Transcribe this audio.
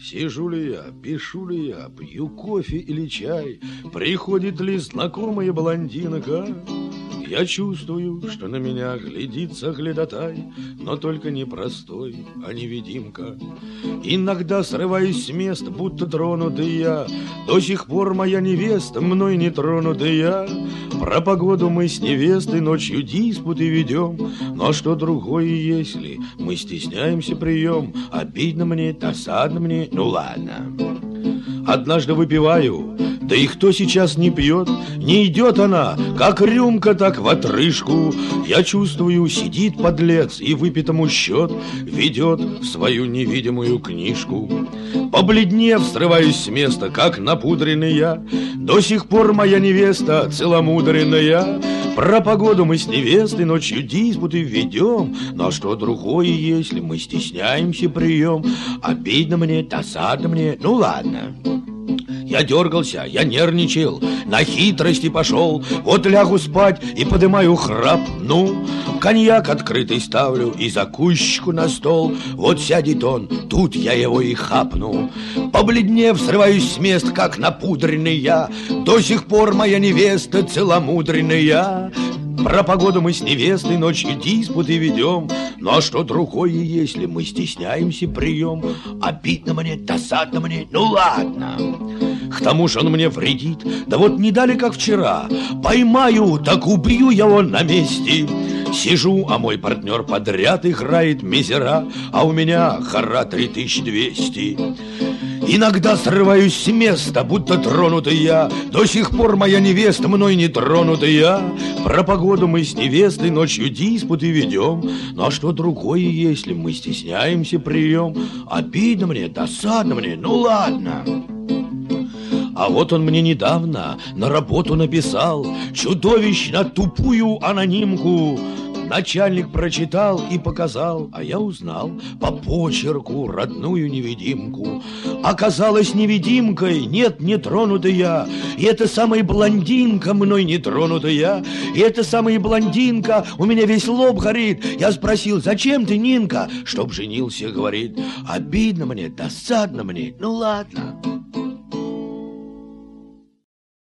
Сижу ли я, пишу ли я, пью кофе или чай, приходит ли знакомая блондинка. Я чувствую, что на меня глядит соглядатай, но только не простой, а невидимка. Иногда срываюсь с мест, будто тронутый я. До сих пор моя невеста, мной не тронутый я. Про погоду мы с невестой ночью диспуты ведем. Но что другое, если мы стесняемся прием? Обидно мне, досадно мне, ну ладно. Однажды выпиваю, да и кто сейчас не пьет? Не идет она, как рюмка, так в отрыжку. Я чувствую, сидит подлец и выпитому счет ведет в свою невидимую книжку. Побледнев, срываюсь с места, как напудренный я. До сих пор моя невеста целомудренная. Про погоду мы с невестой ночью диспуты ведем. Но что другое, если мы стесняемся прием? Обидно мне, досадно мне, ну ладно. Я дергался, я нервничал, на хитрости пошел. Вот лягу спать и подымаю храп. Ну, коньяк открытый ставлю и закусчику на стол. Вот сядет он, тут я его и хапну. Побледнев, срываюсь с мест, как напудренный я. До сих пор моя невеста целомудренная. Про погоду мы с невестой ночью диспуты ведем. Ну а что другое, если мы стесняемся прием? Обидно мне, досадно мне, ну ладно. К тому же он мне вредит, да вот не дали, как вчера. Поймаю, так убью его на месте. Сижу, а мой партнер подряд играет мизера, а у меня хора 3200. Иногда срываюсь с места, будто тронутый я. До сих пор моя невеста мной не тронутая. Про погоду мы с невестой ночью диспуты ведем. Ну а что другое, если мы стесняемся прием? Обидно мне, досадно мне, ну ладно. А вот он мне недавно на работу написал чудовищно тупую анонимку. Начальник прочитал и показал, а я узнал по почерку родную невидимку. Оказалась невидимкой, нет, не тронутая. И эта самая блондинка мной не тронутая. И эта самая блондинка, у меня весь лоб горит. Я спросил, зачем ты, Нинка? Чтоб женился, говорит. Обидно мне, досадно мне, ну ладно.